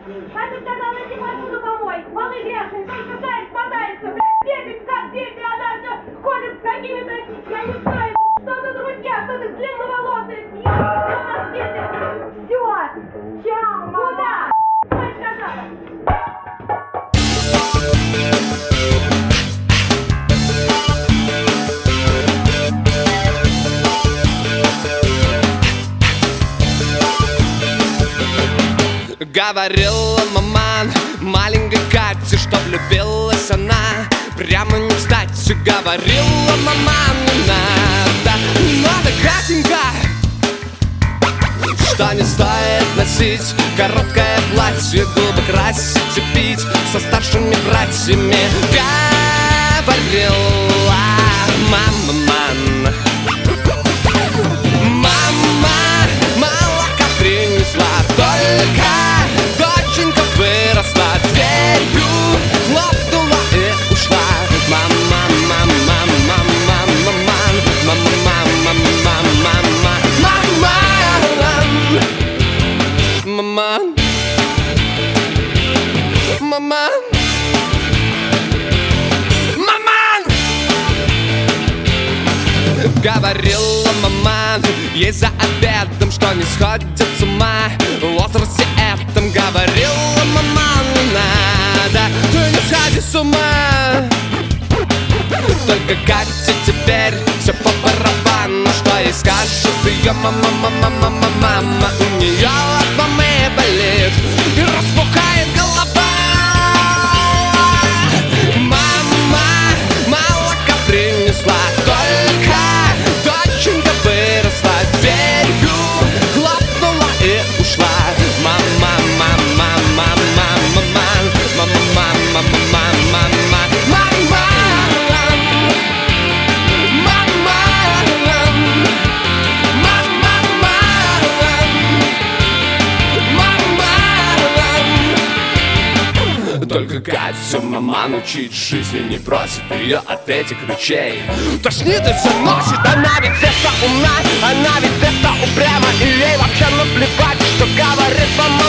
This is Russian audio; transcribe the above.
Папа сказал идти посуду помой. Полы грязные, только заяц мотается. Блядь, бегает как дети, она все ходит с какими-то, я не знаю, что-то друзья, что-то длинноволосые. Что на свете? Все. Чао, куда? Мать сказала. Говорила маман маленькой Кате, что влюбилась она прямо не кстати. Говорила маман, не надо, Катенька, что не стоит носить короткое платье, губы красить и пить со старшими братьями. Говорила мама, молока принесла, только доченька выросла, дверью хлопнула и ушла. Говорила мама ей за обедом, что не сходит с ума в возрасте этом. Говорила мама, не надо, ты не сходи с ума. Только Кате теперь все по барабану, что ей скажет ее мама. У нее от мамы болит и распухает голова. Мама молока принесла, только доченька выросла, дверью хлопнула и ушла. Только Катя мама учить жизни не просит ее от этих речей. Тошнит и все носит, она ведь это умна, она ведь это упряма, и ей вообще наплевать, что говорит мама.